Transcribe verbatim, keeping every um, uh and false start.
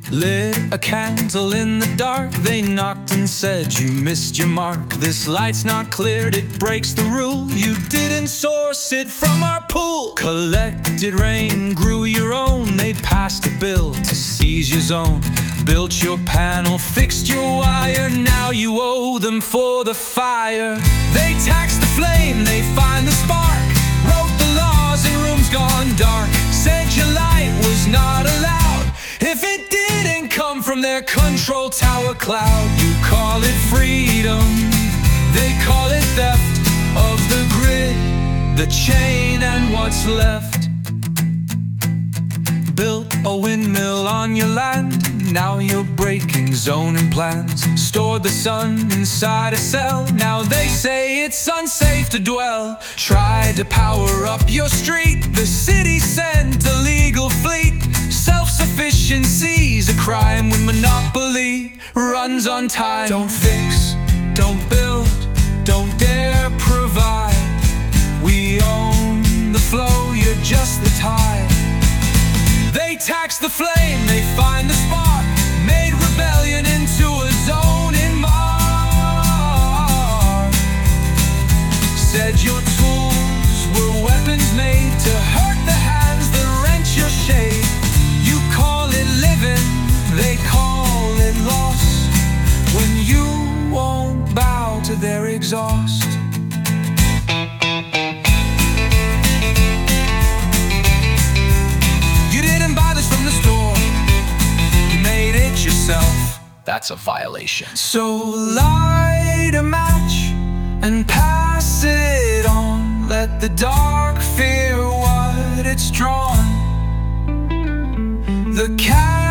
Lit a candle in the dark. They knocked and said you missed your mark. This light's not cleared, it breaks the rule. You didn't source it from our pool. Collected rain, grew your own. They passed a bill to seize your zone. Built your panel, fixed your wire. Now you owe them for the fire. They taxed the flame, they find the spark. Wrote the laws in rooms gone dark. Said your light was not allowed if it didn't come from their control tower cloud. You call it freedom, they call it theft of the grid, the chain and what's left. Built a windmill on your land. Now you're breaking zoning plans. Stored the sun inside a cell. Now they say it's unsafe to dwell. Tried to power up your street. The city sent a legal fleet. Self-sufficiency's a crime when monopoly runs on time. Don't fix, don't build, don't dare provide. We own the flow, you're just the tide. They tax the flame, they find the spark. Made rebellion into a zone in Mars. Said your tools were weapons made to hurt the hands that wrench your shade. You call it living, they call it loss. When you won't bow to their exhaust. That's a violation. So light a match and pass it on. Let the dark fear what it's drawn. The cat